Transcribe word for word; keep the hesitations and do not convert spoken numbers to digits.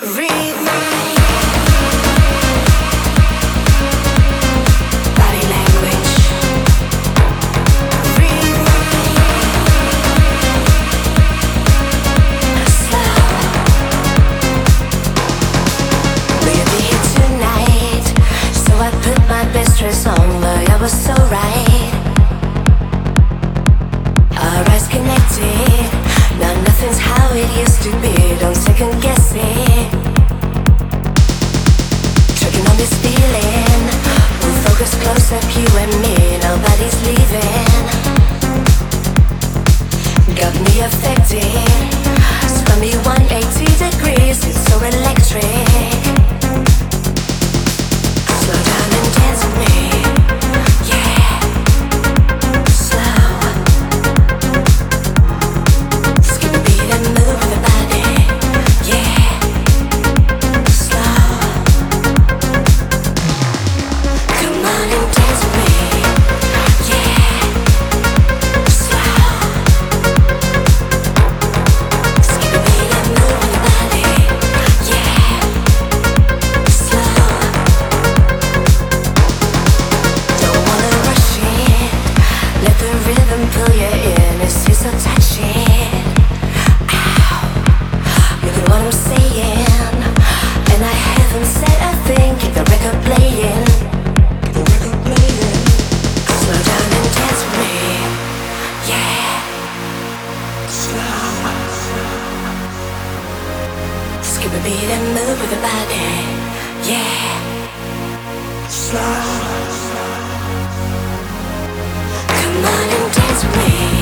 Read my body language. Read my slow. Will you be here tonight? So I put my best dress on, but I was so right. Our eyes connected. Now nothing's how it used to be. Don't second guess it. Tricking on this feeling. We'll focus close up, you and me. Nobody's leaving. Got me affected. Spun me one hundred eighty degrees. It's so electric. Slow down and dance with me. Yeah. Slow. Skip a beat and move with the body. Yeah. Slow. Come on and dance with me. Yeah. Slow. Skip a beat and move with the body. Yeah. Slow. Don't wanna rush it. Let the rhythm pull you in. It's just so touching. Ow. Look at what I'm saying. And I haven't said a thing. Keep the record playing. Keep the record playing. Slow down and dance with me. Yeah. Slow. Skip a beat and move with the body. Yeah. Slow. Come on and dance with me.